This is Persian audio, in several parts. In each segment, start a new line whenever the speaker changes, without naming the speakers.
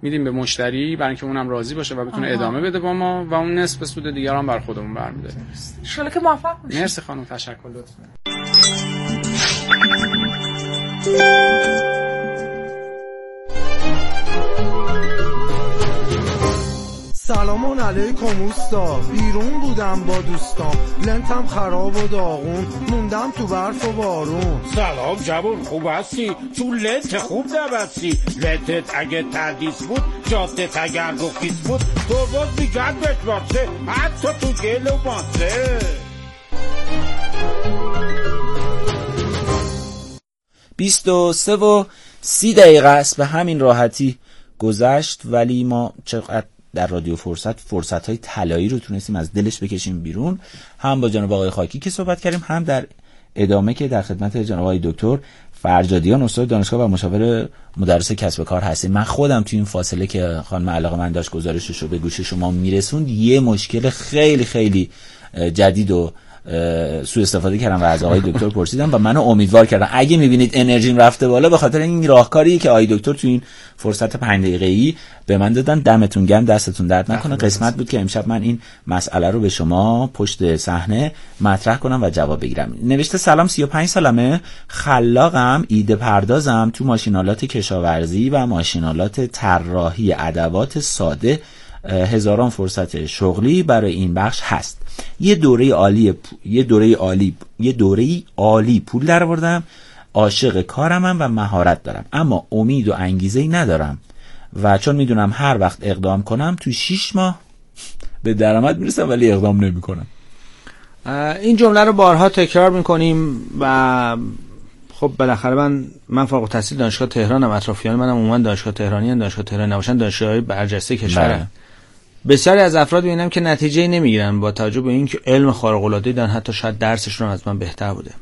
میدیم به مشتری برای اینکه اونم راضی باشه و بتونه ادامه بده با ما و اون نصف سود دیگر هم بر خودمون برمی‌داریم.
ان شاءالله که موفق باشید.
مرسی خانم، تشکر لطفا.
سلام علیکم اوستا، بیرون بودم با دوستام، لنتم خراب و داغون، موندم تو برف و بارون.
سلام جوون، خوب هستی؟ تو لنت خوب نبستی، لنتت اگه تردیس بود، جادت اگر گفتیس بود، تو باز میگن بشماسه، حتی تو گل و ماسه.
23:30 است، به همین راحتی گذشت، ولی ما چقدر در رادیو فرصت‌های طلایی رو تونستیم از دلش بکشیم بیرون. هم با جناب آقای خاکی که صحبت کردیم، هم در ادامه که در خدمت جناب آقای دکتر فرجادیان استاد دانشگاه و مشاور مدرس کسب کار هستیم. من خودم تو این فاصله که خانم علاقه‌مند داشت گزارشش رو به گوش شما میرسوند، یه مشکل خیلی خیلی جدید و سوء استفاده کردم و از آقای دکتر پرسیدم و منو امیدوار کردن اگه میبینید انرژیم رفته بالا به خاطر این راهکاریه که آقای دکتر تو این فرصت 5 دقیقه‌ای به من دادن. دمتون گرم، دستتون درد نکنه. قسمت بود که امشب من این مسئله رو به شما پشت صحنه مطرح کنم و جواب بگیرم. نوشته سلام، 35 سالمه، خلاقم، ایده پردازم تو ماشینالات کشاورزی و ماشینالات طراحی ادوات ساده. هزاران فرصت شغلی برای این بخش هست. یه دوره عالی پول درآوردم. عاشق کارمم و مهارت دارم، اما امید و انگیزه‌ای ندارم و چون میدونم هر وقت اقدام کنم تو 6 ماه به درآمد میرسم ولی اقدام نمی‌کنم.
این جمله رو بارها تکرار می‌کنیم و خب بالاخره من فارغ التحصیل دانشگاه تهرانم، اطرافیان منم عموما دانشگاه تهرانی نباشن دانشگاه‌های برجسته کشورن. بسیاری از افراد می‌بینم که نتیجه‌ای نمیگیرن با توجه به اینکه علم خارق‌العاده‌ای دارن، حتی شاید درسشون از من بهتر بوده.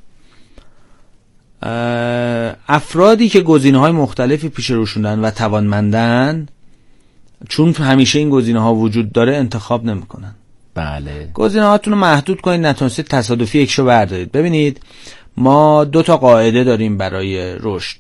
افرادی که گزینه‌های مختلفی پیش روشون دارن و توانمندن، چون همیشه این گزینه‌ها وجود داره انتخاب نمی‌کنن.
بله.
گزینه‌هاتون رو محدود کنید، نتونستید تصادفی یکشو بردارید. ببینید ما 2 تا قاعده داریم برای رشد: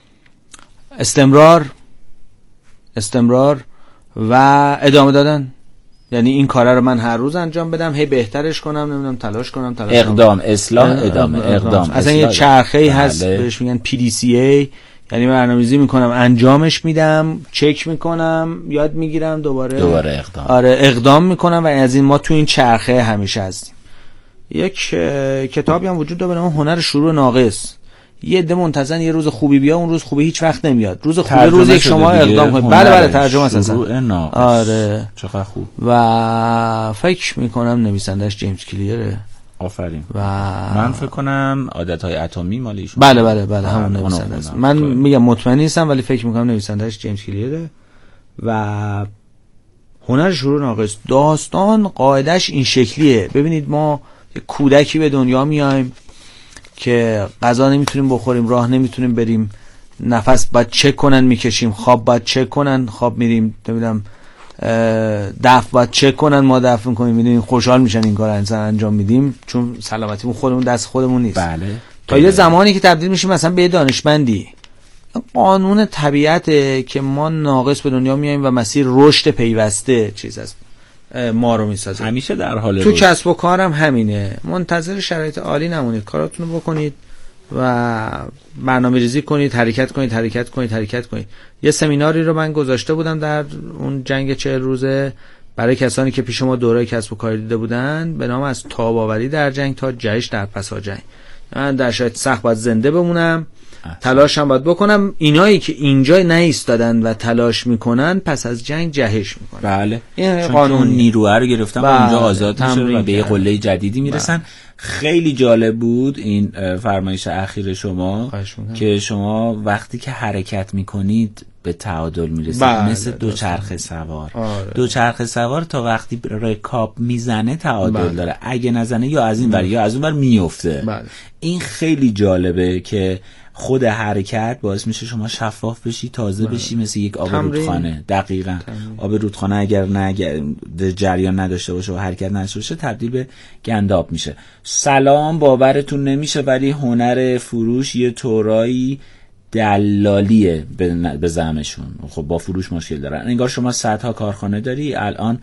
استمرار و ادامه دادن. یعنی این کارا رو من هر روز انجام بدم، هی بهترش کنم، نمیدونم تلاش کنم.
اقدام، اصلاح، ادامه، اقدام.
اصلا یه چرخه‌ای هست بهش میگن PDCA، یعنی برنامه‌ریزی میکنم، انجامش میدم، چک میکنم، یاد میگیرم، دوباره
اقدام.
آره اقدام میکنم و از این ما تو این چرخه همیشه هستیم. یک کتابی هم وجود داره به نام هنر شروع ناقص. یه عده منتظرن یه روز خوبی بیا، اون روز خوبی هیچ وقت نمیاد. روز خوبی روزی که شما اقدام کنید. بله ترجمه است. آره
چقدر خوب.
و فکر میکنم نویسندش جیمز کلیره.
آفرین.
و
من فکر کنم عادتهای اتمی مال ایشون.
بله همون نویسنده است. من میگم مطمئن نیستم ولی فکر میکنم نویسندش جیمز کلیره. و هنر شروع ناقص، داستان قاعدش این شکلیه. ببینید ما کودکی به دنیا میایم که غذا نمیتونیم بخوریم، راه نمیتونیم بریم، نفس باید چک کنن میکشیم، خواب باید چک کنن خواب میریم، نمیدونم دفع باید چک کنن ما دفع میکنیم، میدونیم خوشحال میشن این کار انجام میدیم چون سلامتیمون خودمون دست خودمون نیست.
بله.
تا یه زمانی که تبدیل میشیم مثلا به دانشمندی، قانون طبیعته که ما ناقص به دنیا میایم و مسیر رشد پیوسته چیز است ما رو میسازه.
همیشه در حال
تو کسب و کارم همینه. منتظر شرایط عالی نمونید، کاراتون رو بکنید و برنامه‌ریزی کنید، حرکت کنید. یه سمیناری رو من گذاشته بودم در اون جنگ 40 روزه برای کسانی که پیش ما دوره کسب و کار دیده بودن، به نام از تاب‌آوری در جنگ تا جهش در پس از جنگ. من در شرایط سخت باید زنده بمونم، تلاشم باید بکنم. اینایی که اینجا نایستادن و تلاش میکنن پس از جنگ جهش میکنن.
بله.
این قانون
نیروه رو گرفتن و اونجا آزاد میشه و به یه قله جدیدی میرسن. خیلی جالب بود این فرمایش اخیر شما که شما وقتی که حرکت میکنید به تعادل میرسید. مثل دوچرخه سوار. دوچرخه سوار تا وقتی رکاب میزنه تعادل داره، اگه نزنه یا از این ور یا از اون ور میفته. این خیلی جالبه که خود حرکت باعث میشه شما شفاف بشی، تازه بشی، مثل یک آب رودخانه. دقیقاً آب رودخانه اگر جریان نداشته باشه و حرکت نداشته باشه تبدیل به گنداب میشه. سلام، باورتون نمیشه ولی هنر فروش یه طورایی دلالیه به زعمشون. خب با فروش مشکل دارن. انگار شما صدها کارخانه داری، الان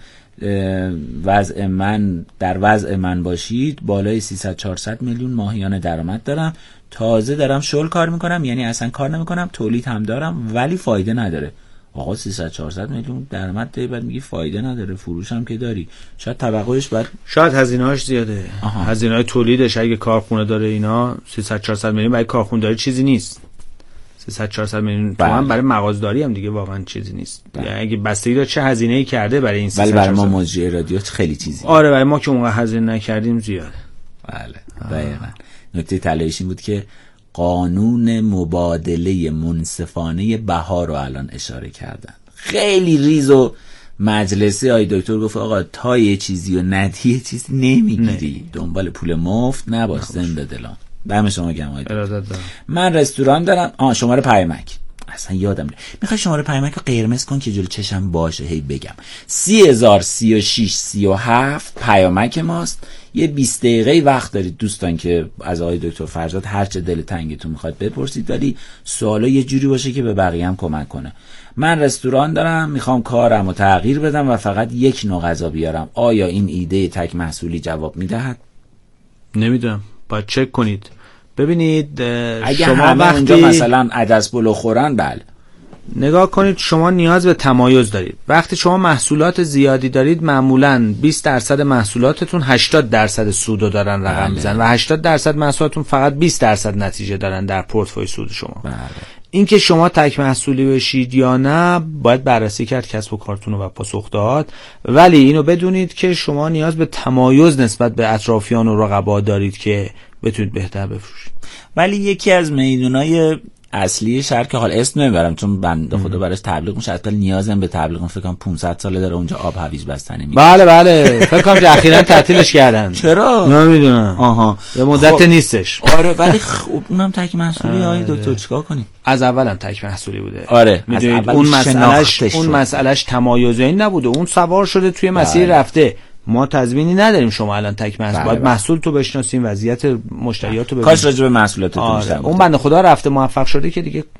در وضع من باشید بالای 300-400 میلیون ماهیانه درآمد دارم، تازه دارم شل کار میکنم، یعنی اصلا کار نمیکنم، تولید هم دارم ولی فایده نداره. آقا 300-400 میلیون درآمد داری بعد میگی فایده نداره، فروش هم که داری، شاید توقعش
شاید هزینه‌اش زیاده. هزینه‌های تولیدش اگه کارخونه داره اینا 300-400 میلیون برای کارخونه داره چیزی نیست. 300-400 میلیون تومان برای مغازه‌داری هم دیگه واقعا چیزی نیست. یعنی اگه بستگی داره چه هزینه‌ای کرده برای این 300-400.
ولی برای ما مجری رادیو خیلی چیزی.
آره برای ما که اون هزینه نکردیم زیاده.
بله دقیقاً. نکته طلاییش این بود که قانون مبادله منصفانه بها رو الان اشاره کردن. خیلی ریز و مجلسی آی دکتر گفت آقا تا یه چیزی و ندی یه چیزی نمیگیری، دنبال پول مفت نباش، زنده دلان. دم شما گرم آی دکتر. من رستوران دارم. شماره پیامک اصلا یادم میره، میخوای شماره پیامک رو قرمز کن که جلو چشم باشه هی بگم 30,036-37 پیامک ماست. یه 20 دقیقه وقت دارید دوستان که از آقای دکتر فرزاد هر چه دل تنگتون میخواد بپرسید، ولی سوالا یه جوری باشه که به بقیه هم کمک کنه. من رستوران دارم، میخوام کارم رو تغییر بدم و فقط یک نوع غذا بیارم، آیا این ایده تک محصولی جواب میدهد؟
نمیدونم، باید چک کنید ببینید.
اگه
شما
همه اونجا مثلا عدس پلو خورن، بله
نگاه کنید، شما نیاز به تمایز دارید. وقتی شما محصولات زیادی دارید معمولاً 20% محصولاتتون 80% سودو دارن رقم میزنن و 80% محصولاتتون فقط 20% نتیجه دارن در پورتفوی سود شما. این که شما تک محصولی بشید یا نه باید بررسی کرد کسب و کارتون و پاسخ داد، ولی اینو بدونید که شما نیاز به تمایز نسبت به اطرافیان و رقبا دارید که بتونید بهتر بفروشید.
ولی یکی از میدونای اصلی شهر که حال اسم نمیبرم چون بنده خدا براش تبلیغ میشه، حتی نیازم به تبلیغ فکر کنم 500 ساله داره اونجا آب هویج بستنی میگه.
بله فکر کنم اخیراً تعطیلش کردن.
چرا
نمیدونم. یه مدت نیستش.
آره ولی خب اونم تک محصولی. آقای دکتر چیکار کنیم؟
از اولم تک محصولی بوده.
آره
میدونید اون مسئلهش تمایزی نبوده، اون سوار شده توی مسیر رفته. ما تضمینی نداریم شما الان تک محصول، باید محصول تو بشناسیم، وضعیت مشتریاتو ببینیم.
کاش راجع به محصولاتتون بیشتر
اون بنده خدا رفته موفق شده که دیگه.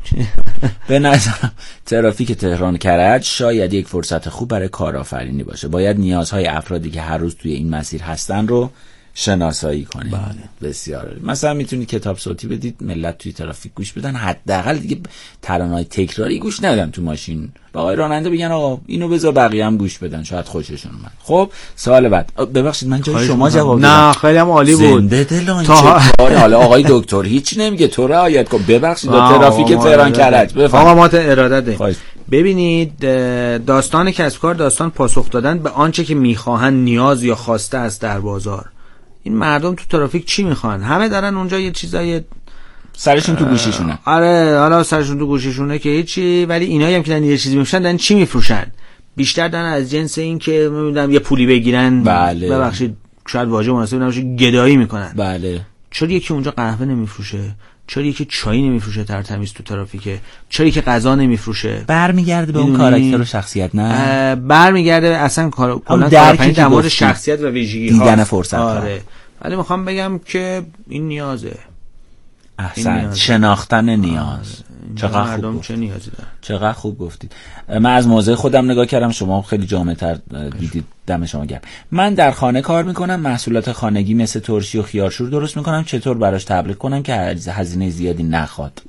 به نظرم ترافیک تهران کرج شاید یک فرصت خوب برای کارآفرینی باشه. باید نیازهای افرادی که هر روز توی این مسیر هستن رو شناسایی کنید. بسیار مثلا میتونید کتاب صوتی بدید، ملت توی ترافیک گوش بدن، حداقل دیگه ترانه‌های تکراری گوش ندن تو ماشین. با آقای راننده بگن آقا اینو بذار بقیه هم گوش بدن، شاید خوششون اومد. خب سوال بعد، ببخشید من جای شما جواب دادم.
نه خیلی هم عالی بود.
زنده دلان حالا آقای دکتر هیچ نمیگه، تو رعایت کن. ببخشید ترافیک تهران کرج بفرمایید.
آقا ما ارادت داریم. ببینید داستان کسب کار داستان پاسخ دادن به آنچه که میخواهن، نیاز یا خواسته است در بازار. این مردم تو ترافیک چی میخوان؟ همه دارن اونجا یه چیزای
سرشون تو گوشیشونه.
آره حالا سرشون تو گوشیشونه که هیچی، ولی اینایی هم که دارن یه چیزی میفروشن دارن چی میفروشن؟ بیشتر دارن از جنس این که نمیدونم یه پولی بگیرن.
بله.
ببخشید شاید واژه مناسب نباشه، گدایی میکنن.
بله.
چرا یکی اونجا قهوه نمیفروشه؟ چرا یکی چای نمیفروشه ترتمیز تو ترافیکه؟ چرا یکی غذا نمیفروشه؟
برمیگرده به اون کاراکتر و شخصیت. نه
برمیگرده اصلا کلا در مورد شخصیت و ویژگی ها
دیدن فرصت.
آره ولی میخوام بگم که این نیازه.
احسن، شناختن نیاز. چقدر
مردم
خوب
چه نیازی دارن.
چقدر خوب گفتید. من از موضع خودم نگاه کردم، شما خیلی جامع‌تر دیدید. دم شما گرم. من در خانه کار میکنم، محصولات خانگی مثل ترشی و خیارشور درست میکنم. چطور براش تبلیغ کنم که هزینه زیادی نخواد؟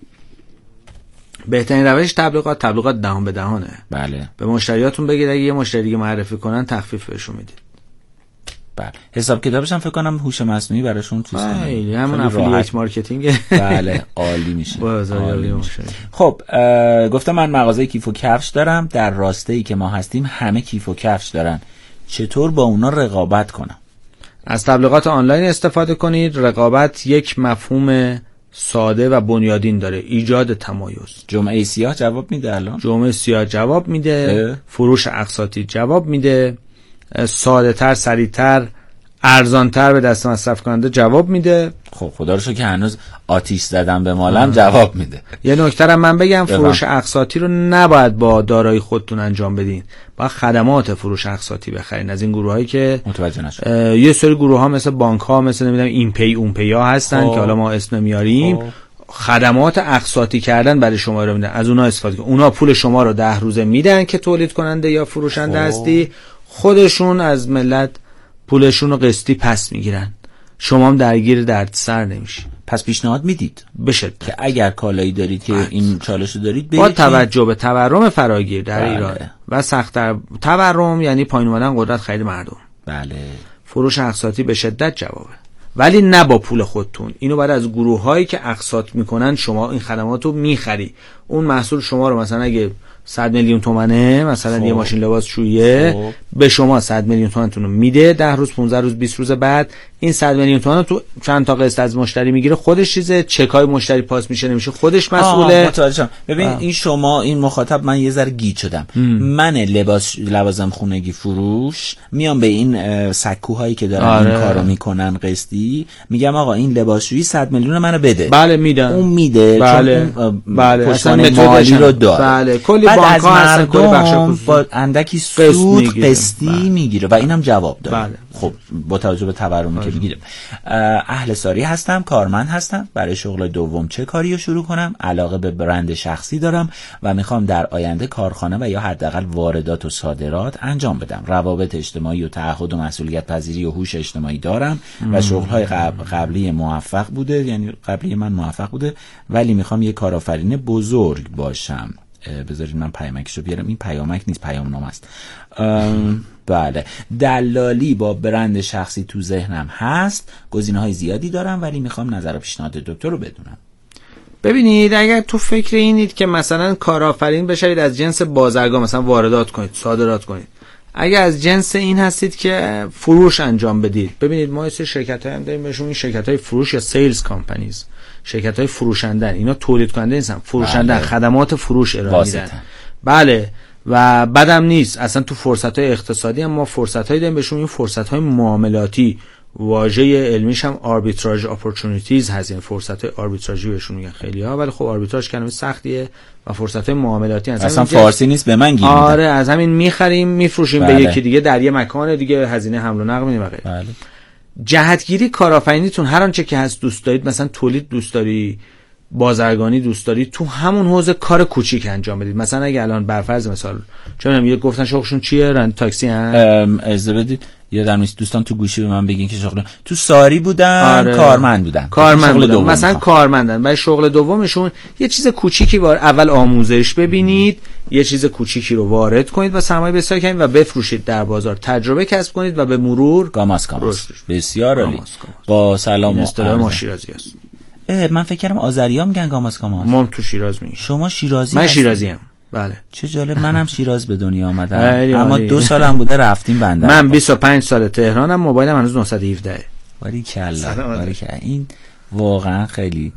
بهترین روش تبلیغات دهان به دهانه.
بله.
به مشتریاتون بگید اگه یه مشتری دیگه معرفی کنن تخفیف بهشون میدید.
بله. حساب کتابش هم فکر کنم هوش مصنوعی براشون چیز کنه.
خیلی همون افیلیت مارکتینگ.
بله عالی میشه.
عالی میشه.
خب گفتم من مغازه کیف و کفش دارم، در راسته‌ای که ما هستیم همه کیف و کفش دارن. چطور با اونا رقابت کنم؟
از تبلیغات آنلاین استفاده کنید. رقابت یک مفهوم ساده و بنیادین داره، ایجاد تمایز.
جمعه سیاه جواب میده الان؟
جمعه سیاه جواب میده، فروش اقساطی جواب میده، ساده تر، سریع تر، ارزان تر به دست مصرف کننده جواب میده.
خب خدا رو شکر که هنوز آتیش زدن به مالم جواب میده.
یه نکته رو من بگم، فروش اقساطی رو نباید با دارایی خودتون انجام بدین، باید خدمات فروش اقساطی بخرین از این گروهایی که
متوجه نشد.
یه سری گروه ها مثل بانک ها، مثل نمیدونم این پی اون پی ها هستن که حالا ما اسم نمیاریم. خدمات اقساطی کردن برای شما رو میدن، از اونها استفاده کن. اونها پول شما رو 10 روزه میدن که تولید کننده یا فروشنده هستی، خودشون از ملت پولشون رو قسطی پس میگیرن، شما هم درگیر دردسر نمیشی.
پس پیشنهاد میدید
بشه
که اگر کالایی دارید که این چالش رو دارید
با توجه به تورم فراگیر در ایران و سخت‌تر تورم یعنی پایین اومدن قدرت خرید مردم،
بله،
فروش اقساطی به شدت جوابه، ولی نه با پول خودتون. اینو بعد از گروه‌هایی که اقساط میکنن شما این خدمات رو میخری. اون محصول شما رو مثلا اگه 100 میلیون تومنه مثلا یه ماشین لباسشویی به شما 100 میلیون تومنتون رو میده، 10 روز 15 روز 20 روز بعد این 100 میلیون تومن تو چند تا قسط از مشتری میگیره، خودش چیزه، چکای مشتری پاس میشه نمیشه، خودش مسئوله.
متوجهم. ببین این شما این مخاطب، من یه ذره گیج شدم. من لوازم خونگی فروش میام به این سکوهایی که دارن این کارو میکنن قسطی، میگم آقا این لباسشویی 100 میلیون منو بده.
بله میدن،
اون میده،
بله
بله، اصلا مالی رو داره.
بله، کلی بانک ها هستن، کلی بخش
با اندکی سود قسطی میگیره و اینم جواب داره.
بله.
خب با توجه به تورمی که میگیره، اهل ساری هستم، کارمند هستم، برای شغل دوم چه کاری رو شروع کنم؟ علاقه به برند شخصی دارم و میخوام در آینده کارخانه و یا حداقل واردات و صادرات انجام بدم. روابط اجتماعی و تعهد و مسئولیت پذیری و هوش اجتماعی دارم و شغل‌های قبلی موفق بوده، یعنی قبلی من موفق بوده، ولی میخوام یه کارآفرین بزرگ باشم. بذارید من پیامکشو بیارم. این پیامک نیست، پیامنامه است. بله، دلالی با برند شخصی تو ذهنم هست، گزینه‌های زیادی دارم ولی میخوام نظر و پیشنهاد دکتر رو بدونم.
ببینید اگر تو فکر اینید که مثلا کارآفرین بشید از جنس بازرگان، مثلا واردات کنید، صادرات کنید، اگر از جنس این هستید که فروش انجام بدید، ببینید ما یه سری شرکت‌ها هم داریم بهشون این شرکت‌های فروش یا سیلز کامپانیز، شرکت‌های فروشندن، اینا تولید کننده نیستن، فروشندن، بله. خدمات فروش ارائه میدن. بله، و بدم نیست. اصلا تو فرصت‌های اقتصادی هم ما فرصت‌هایی داریم بهشون این فرصت‌های معاملاتی، واژه علمیش هم آربیتراژ اپورتونیتیز هست، این فرصت‌های آربیتراژی بهشون میگن خیلی‌ها، ولی خب آربیتراژ کلمه سختیه و فرصت‌های معاملاتی
اصلا فارسی نیست، به من گیر میدن.
آره، از همین می‌خریم می‌فروشیم به یکی دیگه در یه مکان دیگه، هزینه حمل و نقل می‌دیم. بله. جهتگیری کارآفرینیتون هر آنچه که هست دوست دارید، مثلا تولید دوست داری، بازرگانی دوست داری، تو همون حوزه کار کوچیک انجام بدید. مثلا اگه الان برفرض مثال چون میگه گفتن شغلشون چیه، راننده تاکسی ان، اجازه بدید
یادم نیست دوستان تو گوشی به من بگین که شغل تو ساری بودن. آره. کارمند بودن
مثلا کارمندن، برای شغل دومشون یه چیز کوچیکی اول آموزش ببینید، یه چیز کوچیکی رو وارد کنید و سرمایه بسیار کنید و بفروشید در بازار، تجربه کسب کنید و به مرور
گاماس بسیار عالی. با سلام و
اصطلاح ما شیرازی است.
من فکر کردم آذری‌ها میگن گاماس.
ما تو شیراز میگیم.
شما شیرازی؟
من شیرازیم. بله.
چه جالب، منم شیراز به دنیا آمدم اما 2 سالم بوده رفتیم بندر.
من 25 سال تهرانم، موبایلم هنوز 917.
باریکلا. این واقعا خیلی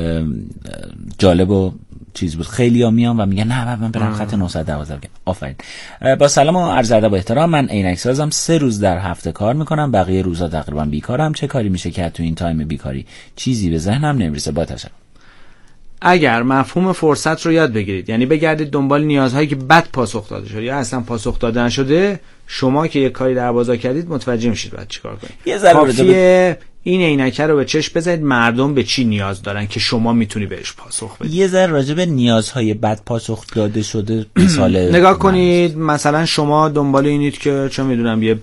جالب و چیز بود. خیلی‌ها میان و میگن نه من برم خط 912 بگم. آفرین. با سلام و عرض ادب و احترام، من عینک سازم، 3 روز در هفته کار میکنم، بقیه روزا تقریبا بیکارم. چه کاری میشه که تو این تایم بیکاری چیزی به ذهنم نمیرسه؟ با تشکر.
اگر مفهوم فرصت رو یاد بگیرید، یعنی بگردید دنبال نیازهایی که بد پاسخ داده شده یا اصلا پاسخ داده نشده، شما که یک کاری در بازار کردید متوجه میشید بعد چیکار کنید. کافیه این عینکه رو به چشم بزنید ببینید به چی نیاز دارن که شما میتونی بهش پاسخ بدید.
یه ذره راجع به نیازهای بد پاسخ داده شده مثال
نگاه کنید. مثلا شما دنبال اینید که چه میدونم یه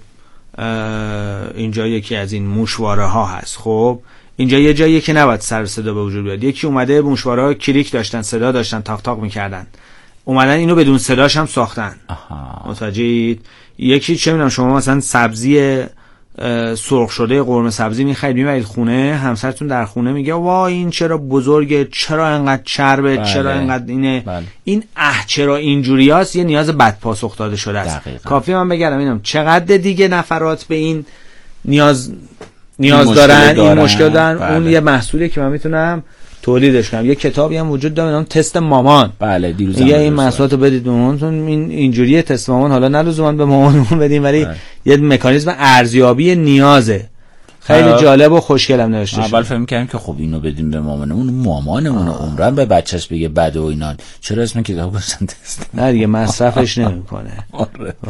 اینجا یکی از این موشواره ها هست، خب اینجا یه جاییه که نباید سر صدا به وجود بیاد. یکی اومده موشواره‌ها کلیک داشتن، صدا داشتن، تاق تاق میکردن، اومدن اینو بدون صداش هم ساختن. متوجهید؟ یکی چه میدونم شما مثلا سبزی سرخ شده قرمه سبزی میخرید میبرید خونه، همسرتون در خونه میگه وا این چرا بزرگه، چرا انقدر چربه، چرا انقدر اینه، این چرا اینجوریاست، یه نیاز بد پاسخ داده شده است. کافی من بگم اینم چقدر دیگه نفرات به این نیاز دارن، این مشکل دارن. اون یه محصولی که من میتونم تولیدش کنم. یه کتابی هم وجود داره نام تست مامان.
بله دیروز
این محصولاتو بدید به مامانتون، این اینجوریه تست مامان، حالا نه لزوما به مامانمون بدیم ولی یه مکانیزم ارزیابی نیازه. خیلی جالب و خوشگلم نوشته شده.
اول فهم کردم که خب اینو بدیم به مامانمون، مامانمون عمرن به بچهش بگه بد و اینا، چرا اسم کتابو گذاشتن تست؟
نه دیگه مصرفش نمیکنه. و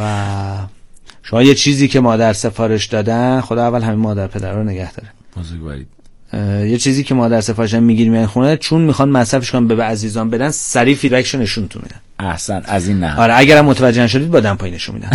شما یه چیزی که مادر سفارش دادن، خدا اول همین مادر پدر رو نگه داره.
بزرگوارید.
یه چیزی که ما در سفارش میگیریم این خونه، چون میخوان مصرفش کنن به عزیزان بدن، سریع فیدبکشو نشونتون میدن.
احسن، از این نه.
آره اگرم متوجه نشدید با دم پایینشو میدن.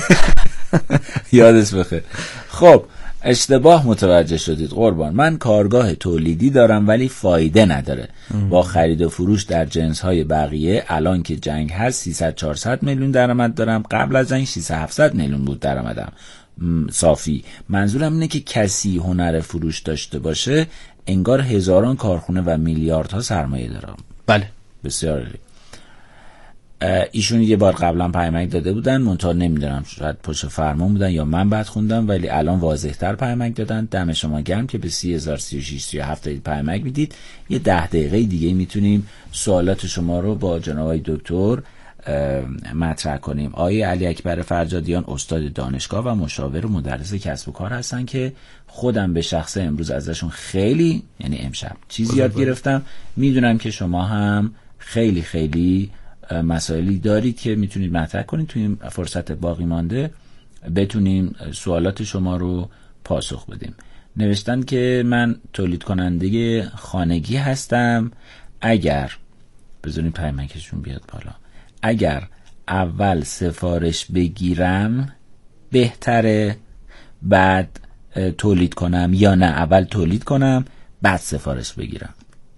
یادت بخیر. خب اشتباه متوجه شدید قربان. من کارگاه تولیدی دارم ولی فایده نداره. با خرید و فروش در جنس‌های بقیه الان که جنگ هست 300-400 میلیون درآمد دارم. قبل از جنگ 600-700 میلیون بود درآمدم صافی. منظورم اینه که کسی هنر فروش داشته باشه انگار هزاران کارخونه و میلیاردها سرمایه دارم.
بله
بسیار عالی. ایشون یه بار قبلا پیامک داده بودن، منتها نمیدونم شاید پشت فرمان بودن یا من بد خوندم، ولی الان واضح‌تر پیامک دادن. دم شما گرم که به 30,000 36 37 پیامک میدید. یه 10 دقیقه دیگه میتونیم سوالات شما رو با جناب آقای دکتر مطرح کنیم. آقای علی اکبر فرجادیان استاد دانشگاه و مشاور و مدرس کسب و کار هستن که خودم به شخصه امروز ازشون خیلی، یعنی امشب چیزی یاد گرفتم. میدونم که شما هم خیلی خیلی مسائلی دارید که میتونید مطرح کنید. توی این فرصت باقی مانده بتونیم سوالات شما رو پاسخ بدیم. نوشتن که من تولید کننده خانگی هستم. اگر بذارید پیامکشون بیاد بالا، اگر اول سفارش بگیرم بهتره بعد تولید کنم یا نه اول تولید کنم بعد سفارش بگیرم؟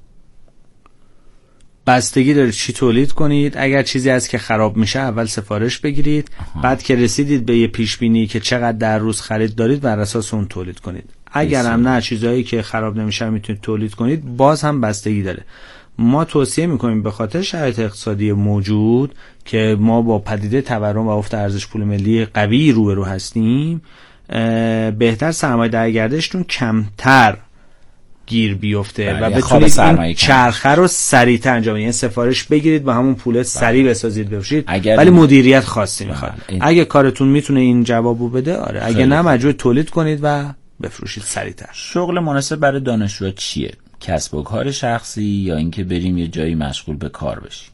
بستگی داره چی تولید کنید. اگر چیزی هست که خراب میشه اول سفارش بگیرید. بعد که رسیدید به یه پیش بینی که چقدر در روز خرید دارید بر اساس اون تولید کنید. اگر هم نه چیزایی که خراب نمیشه میتونید تولید کنید، باز هم بستگی داره. ما توصیه میکنیم به خاطر شرایط اقتصادی موجود که ما با پدیده تورم و افت ارزش پول ملی قوی روبرو هستیم، بهتر سرمایه در گردشتون کمتر گیر بیفته و بتونید این چرخه رو سریعتر انجام بدید. یعنی سفارش بگیرید با همون پول سریع بسازید بفروشید، ولی مدیریت خاصی میخواد. اگه کارتون میتونه این جوابو بده آره، اگه نه مجبور تولید کنید و بفروشید سریعتر.
شغل مناسب برای دانشجو چیه؟ کسب و کار شخصی یا اینکه بریم یه جایی مشغول به کار بشیم؟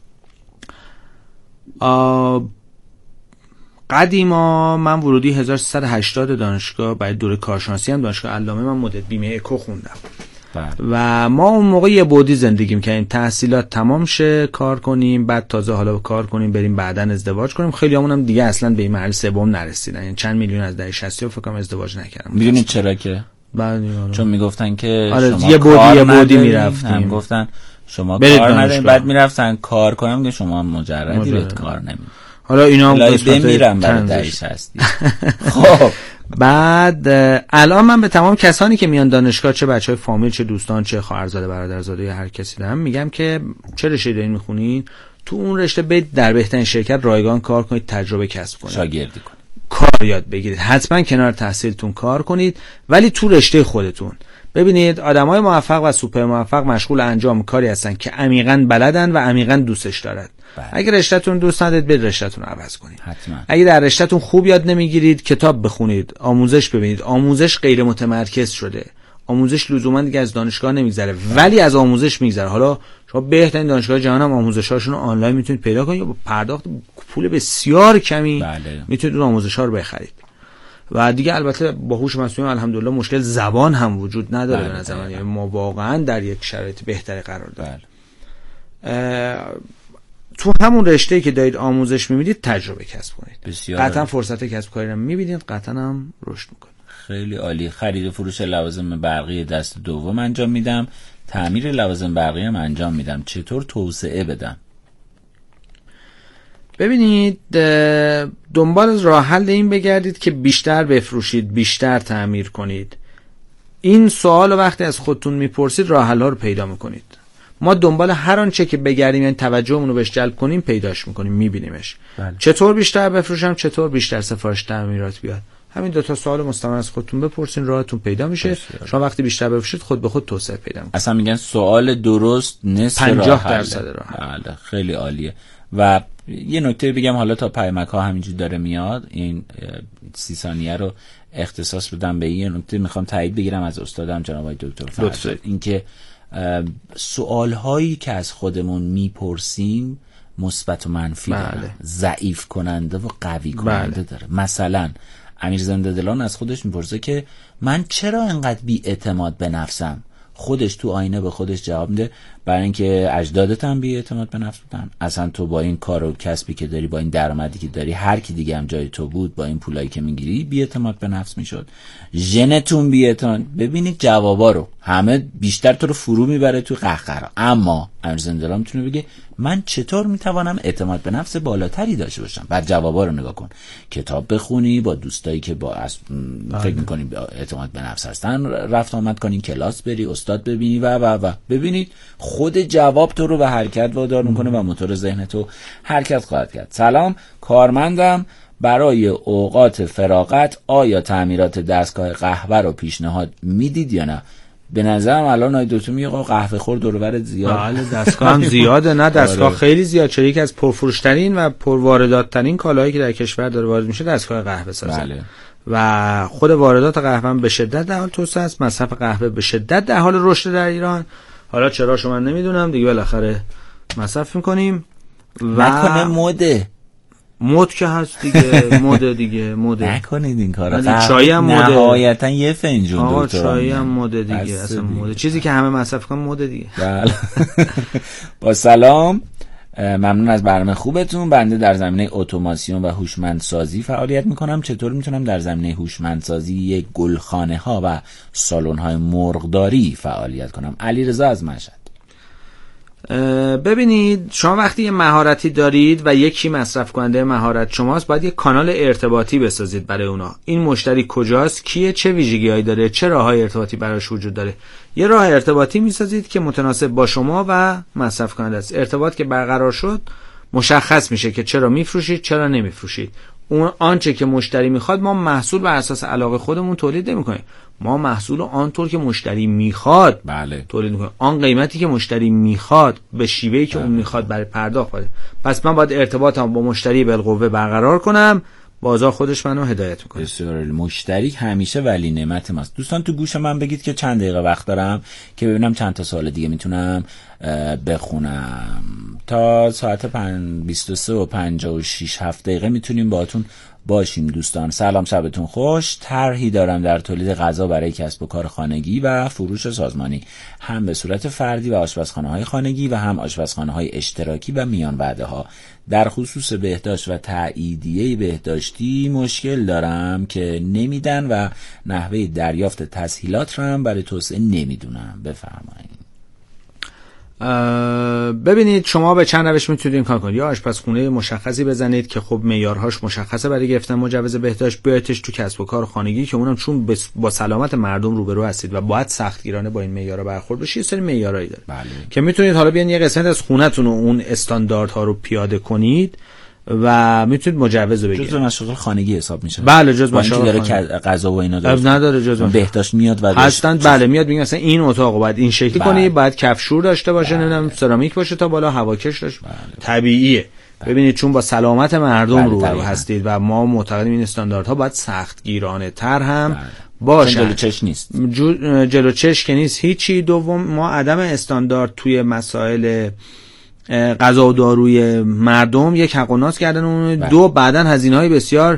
قدیما من ورودی 1380 دانشگاه برای دوره کارشناسی هم دانشگاه علامه من مدت بیمه اکو خوندم. و ما اون موقع یه بودی زندگی می‌کردیم، تحصیلات تمام شه کار کنیم، بعد تازه حالا کار کنیم بریم بعداً ازدواج کنیم. خیلی همون هم دیگه اصلا به این مرحله سوم نرسیدن، یعنی چند میلیون از دهه 60 فکر کنم ازدواج نکردم.
میدونید چرا؟ که چون میگفتن که
آره
شما
یه بودی میرفتیم،
گفتن شما کار ندارید، بعد میرفتن کار کنم که شما مجردید کار نمی‌کنید.
حالا اینا هم
بمیرم برای دهه 60. خب
بعد الان من به تمام کسانی که میان دانشگاه، چه بچهای فامیل، چه دوستان، چه خواهرزاده برادرزاده یا هر کسی دارم، میگم که چه رشته دارین میخونین، تو اون رشته برید در بهترین شرکت رایگان کار کنید، تجربه کسب کنید،
شاگردی کنید،
کار یاد بگیرید. حتما کنار تحصیلتون کار کنید ولی تو رشته خودتون. ببینید آدمای موفق و سوپر موفق مشغول انجام کاری هستن که عمیقاً بلدن و عمیقاً دوستش دارن. اگه رشته‌تون دوست ندارید برید رشته‌تون رو عوض کنید. حتما. اگه در رشته‌تون خوب یاد نمیگیرید کتاب بخونید، آموزش ببینید. آموزش غیر متمرکز شده. آموزش لزوما دیگه از دانشگاه نمیگذره ولی از آموزش میگذره. حالا شما بهترین دانشگاه جهان هم آموزش‌هاشون رو آنلاین میتونید پیدا کنید یا با پرداخت پول بسیار کمی میتونید اون آموزش‌ها رو بخرید. و دیگه البته با هوش مصنوعی الحمدلله مشکل زبان هم وجود نداره به نظر من. یعنی ما واقعا در یک شرایط بهتری قرار داریم. تو همون رشته‌ای که دارید آموزش می‌بینید تجربه کسب کنید. قطعا فرصت کسب کاری رو می‌بینید، قطعا هم رشد می‌کنید.
خیلی عالی. خرید و فروش لوازم برقی دست دوم انجام میدم، تعمیر لوازم برقی هم انجام میدم. چطور توسعه بدم؟
ببینید دنبال راه حل این بگردید که بیشتر بفروشید، بیشتر تعمیر کنید. این سوال وقتی از خودتون میپرسید راه حل‌ها رو پیدا میکنید. ما دنبال هر آنچه که بگردیم، یعنی توجهمون رو بهش جلب کنیم، پیداش میکنیم، میبینیمش. چطور بیشتر بفروشم، چطور بیشتر سفارش تعمیرات بیاد. همین دو تا سوال مستمر از خودتون بپرسین، راهتون پیدا میشه. شما وقتی بیشتر بفروشید خود به خود توسعه پیدا میکنید.
اصلا میگن سوال درست نصف راه حل. 50% راه. بله خیلی عالیه. و یه نکته بگم، حالا تا پیامک ها همینجوری داره میاد، این 30 ثانیه رو اختصاص بدم به این نکته. میخوام تایید بگیرم از استادم جناب آقای دکتر فرجاد، اینکه سوال هایی که از خودمون میپرسیم مثبت و منفی داره، ضعیف کننده و قوی کننده داره. مثلا امیر زنده دلان از خودش میپرسه که من چرا انقدر بی اعتماد به نفسم؟ خودش تو آینه به خودش جواب میده، برای اینکه اجدادت هم بی اعتماد به نفس بودن. اصلا تو با این کار و کسبی که داری، با این درآمدی که داری، هر کی دیگه هم جای تو بود با این پولایی که میگیری بی اعتماد به نفس میشد. ژنتون بی اعتماد. ببینید جوابا رو همه بیشتر تو رو فرو میبره تو قهقرا. اما امیر زنده‌لا میتونه بگه من چطور میتوانم اعتماد به نفس بالاتری داشته باشم. بعد جوابا رو نگاه کن، کتاب بخونی، با دوستایی که با فکر می‌کنی اعتماد به نفس هستن رفت آمد کنین، کلاس بری، استاد ببینی و ببینید خود جواب تو رو به حرکت وادار میکنه و موتور ذهن تو حرکت خواهد کرد. سلام، کارمندم، برای اوقات فراغت آیا تعمیرات دستگاه قهوه رو پیشنهاد میدید یا نه؟ به نظرم الان آی دکتر میگه قهوه خور دور و بر زیاد.
بله دستگاه هم زیاده. نه دستگاه خیلی زیاد شده. یکی از پرفروشترین و پرواردات‌ترین کالاهایی که در کشور داره وارد میشه دستگاه قهوه سازه.
بله.
و خود واردات قهوه هم به شدت در حال توسعه است. مصرف قهوه به شدت در حال رشد در ایران. حالا چرا شما نمیدونم دیگه، بالاخره مصرف میکنیم و
نکنه
مد که هست دیگه. مد دیگه مد
نکنید این کارا.
چای هم مد،
نهایتا یه فنجون دکتر.
چای هم مد دیگه، اصلا مد، چیزی که همه مصرف کنن مد دیگه.
بله. با سلام، ممنون از برنامه خوبتون. بنده در زمینه اتوماسیون و هوشمندسازی فعالیت میکنم. چطور میتونم در زمینه هوشمندسازی یک گلخانه ها و سالن های مرغداری فعالیت کنم؟ علیرضا از مشهد.
ببینید شما وقتی یه مهارتی دارید و یکی مصرف کننده مهارت شماست، باید یه کانال ارتباطی بسازید برای اونا. این مشتری کجاست، کیه، چه ویژگی‌هایی داره، چه راه‌های ارتباطی براش وجود داره. یه راه ارتباطی میسازید که متناسب با شما و مصرف کننده است. ارتباط که برقرار شد مشخص میشه که چرا میفروشید، چرا نمیفروشید. اون آنچه که مشتری میخواد، ما محصول بر اساس علاقه خودمون تولید نمی‌کنیم. ما محصول آنطور که مشتری میخواد تولید میکنیم، آن قیمتی که مشتری میخواد به شیوهی که اون میخواد برای پرداخت بده. پس من باید ارتباطم با مشتری بالقوه برقرار کنم، بازار خودش منو هدایت میکنه.
بسیار. مشتری همیشه ولی نعمت ماست. دوستان تو گوش من بگید که چند دقیقه وقت دارم که ببینم چند تا سوال دیگه میتونم بخونم. تا ساعت 23 و 56 7 دقیقه میتونیم باهاتون باشیم. دوستان سلام، شبتون خوش. طرحی دارم در تولید غذا برای کسب و کار خانگی و فروش سازمانی، هم به صورت فردی و آشپزخانه‌های خانگی و هم آشپزخانه‌های اشتراکی و میان وعده‌ها. در خصوص بهداشت و تاییدیه بهداشتی مشکل دارم که نمیدن و نحوه دریافت تسهیلات رو هم برای توسعه نمیدونم. بفرمایید.
ببینید شما به چند روش میتونید این کار کنید. یا آشپزخونه مشخصی بزنید که خب معیارهاش مشخصه برای گرفتن مجوز بهداشت، بیارتش تو کسب و کار خانگی که اونم چون با سلامت مردم روبرو هستید و باید سختگیرانه با این معیارها برخورد بشید. یه سری معیارایی داره.
بله.
که میتونید حالا بیان یه قسمت از خونه‌تون اون استانداردها رو پیاده کنید و میتونید مجوز بگیرید.
جزء مشاغل خانگی حساب میشه.
بله جزء مشاغل
داره غذا و اینا داره.
نداره جزء
بهداشت میاد و
هستن. بله میاد میگه مثلا این اتاق باید این شکلی کنی، باید کفشور داشته باشه، نمیدونم سرامیک باشه تا بالا، هواکش داشته. طبیعیه. ببینید چون با سلامت مردم روبرو هستید و ما معتقدیم این استانداردها باید سختگیرانه تر هم باشه.
جلو چش نیست.
جلو چش که نیست هیچی. دوم ما عدم استاندارد توی مسائل غذا و داروی مردم یک حق و ناز کردن اون. دو بعدن هزینه‌های بسیار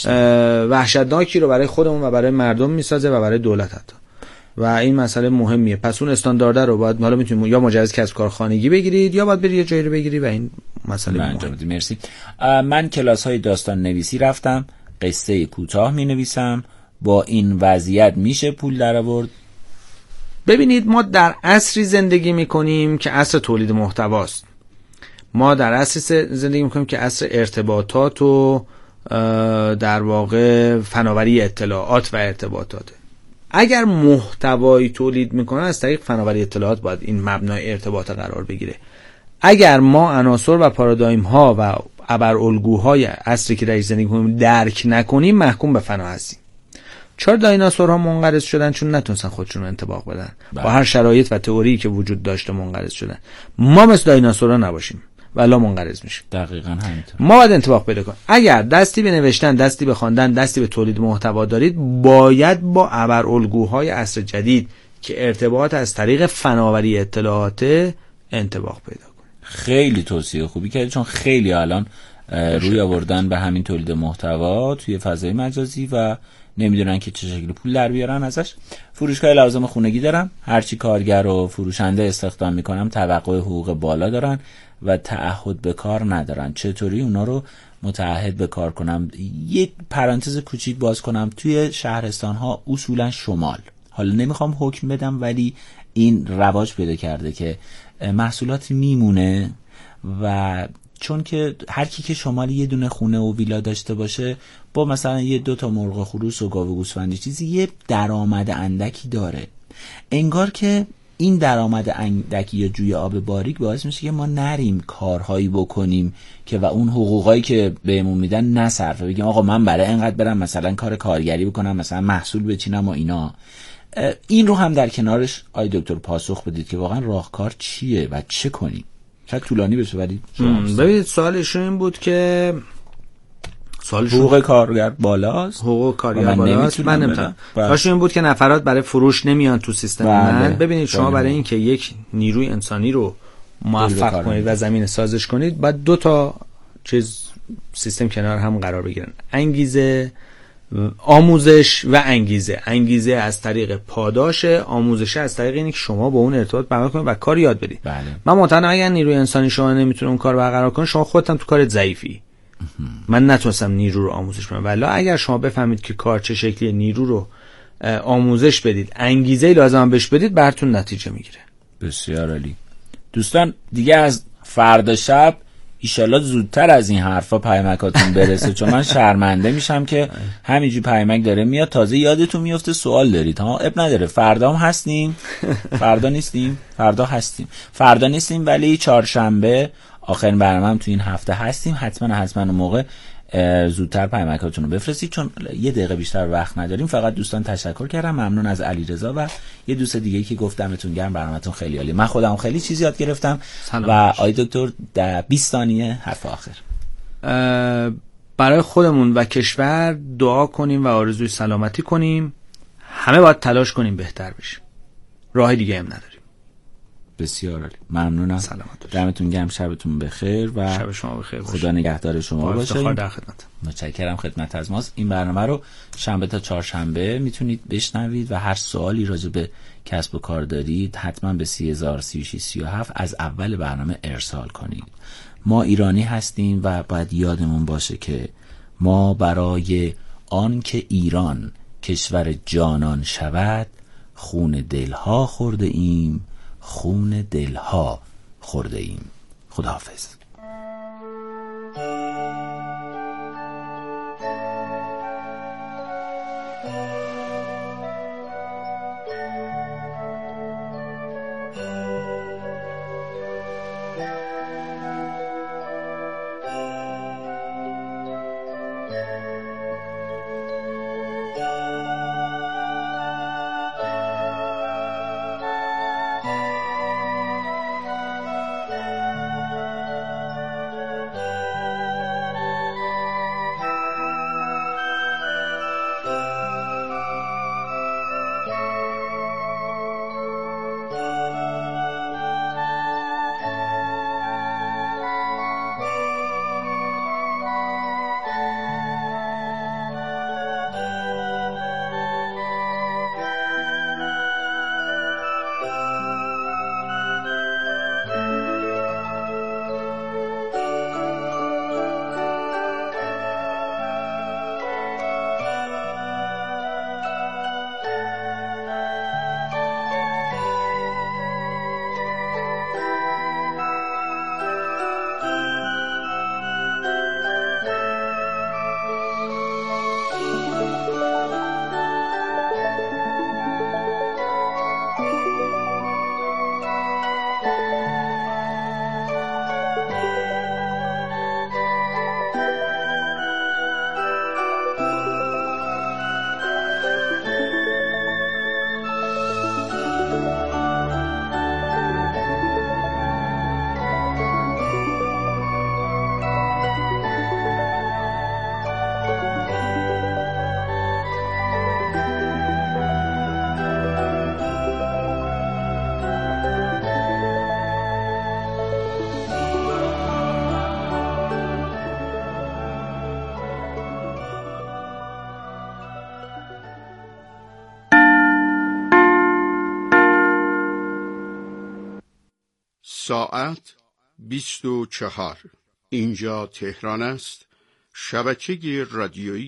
وحشتناکی رو برای خودمون و برای مردم میسازه و برای دولت حتی. و این مسئله مهمیه. پس اون استاندارد رو باید حالا میتونید یا مجوز کسب کار خانگی بگیرید یا باید برید یه جایی رو بگیری و این مسئله مهمه.
مرسی. من کلاس‌های داستان نویسی رفتم، قصه کوتاه می‌نویسم. با این وضعیت میشه پول درآورد؟
ببینید ما در عصری زندگی میکنیم که عصر تولید محتواست. ما در عصر زندگی میکنیم که عصر ارتباطات و در واقع فناوری اطلاعات و ارتباطاته. اگر محتوایی تولید میکنن از طریق فناوری اطلاعات باید این مبنای ارتباط قرار بگیره. اگر ما عناصر و پارادایم ها و ابرالگوهای عصری که در زندگی میکنیم درک نکنیم محکوم به فنا هستیم. چرا دایناسورها منقرض شدن؟ چون نتونستن خودشون رو انطباق بدن. با هر شرایط و تئوری که وجود داشته منقرض شدن. ما مثل دایناسورها نباشیم والا منقرض میشیم.
دقیقاً همینطور.
ما باید انطباق پیدا کنیم. اگر دستی به نوشتن، دستی به خواندن، دستی به تولید محتوا دارید، باید با ابرالگوهای عصر جدید که ارتباط از طریق فناوری اطلاعات انطباق پیدا کنید.
خیلی توصیه خوبی کردید چون خیلی الان روی آوردن به همین تولید محتوا توی فضای مجازی و نمیدونن که چه شکلی پول در بیارن ازش. فروشگاه لوازم خونگی دارم، هرچی کارگر و فروشنده استخدام میکنم توقع حقوق بالا دارن و تعهد به کار ندارن. چطوری اونا رو متعهد به کار کنم؟ یک پرانتز کوچیک باز کنم، توی شهرستان ها اصولا شمال، حالا نمیخوام حکم بدم ولی این رواج پیدا کرده که محصولات میمونه و چون که هر کی که شمالی یه دونه خونه و ویلا داشته باشه با مثلا یه 2 مرغ خروس و گاو و گوسفندی چیزی یه درآمد اندکی داره، انگار که این درآمد اندکی یا جوی آب باریک باعث میشه که ما نریم کارهایی بکنیم که و اون حقوقایی که بهمون میدن نصرفه، بگیم آقا من برای اینقدر برم مثلا کار کارگری بکنم، مثلا محصول بچینم و اینا. این رو هم در کنارش آی دکتر پاسخ بدید که واقعا راهکار چیه و چه کنیم. شاید طولانی بشه ولی
ببینید سوالشون این بود که
حقوق کارگر بالاست،
حقوق کارگر بالاست، من نمیتونم. این بود که نفرات برای فروش نمیان تو سیستم من. ببینید شما برای اینکه یک نیروی انسانی رو موفق کنید و زمین سازش کنید باید 2 تا چیز سیستم کنار هم قرار بگیرن: انگیزه، آموزش و انگیزه از طریق پاداش، آموزش از طریق اینکه شما با اون ارتباط برقرار کنید و کار یاد بدید. من معتقدم اگر نیروی انسانی شما نمیتونه اون کار برقرار کنه، شما خودت هم تو کارت ضعیفی. من نتونستم نیرو رو آموزش بدم، ولی اگر شما بفهمید که کار چه شکلیه، نیرو رو آموزش بدید، انگیزه لازم بهش بدید، براتون نتیجه میگیره.
بسیار عالی. دوستان دیگه از فردا شب ایشالله زودتر از این حرفا پیامکاتون برسه، چون من شرمنده میشم که همینجوری پیامک داره میاد، تازه یادتون میفته سوال دارید. ها اب نداره، فردا هم هستیم، فردا نیستیم، فردا هستیم، فردا نیستیم ولی چهارشنبه آخرین برنامه هم تو این هفته هستیم. حتما اون موقع زودتر پیامکاتون رو بفرستید، چون یه دقیقه بیشتر وقت نداریم. فقط دوستان تشکر کردم، ممنون از علیرضا و یه دوست دیگه‌ای که گفتمتون گرم، برنامه‌تون خیلی عالی. من خودم خیلی چیز یاد گرفتم و آقای دکتر در 20 ثانیه حرف آخر.
برای خودمون و کشور دعا کنیم و آرزوی سلامتی کنیم. همه باید تلاش کنیم بهتر بشیم، راه دیگه هم نداریم.
بسیار عالی، ممنونم. دمتون گرم، شبتون بخیر و
شب شما بخیر باشه.
خدا نگهدار شما باشه.
در خدمت.
متشکرم، خدمت از ماست. این برنامه رو شنبه تا چهارشنبه میتونید بشنوید و هر سوالی راجع به کسب و کار دارید حتما به 303637 از اول برنامه ارسال کنید. ما ایرانی هستیم و باید یادمون باشه که ما برای آن که ایران کشور جانان شود خون دلها خورده ایم، خون دلها خورده ایم. خداحافظ.
ساعت 24. اینجا تهران است. شبکه رادیویی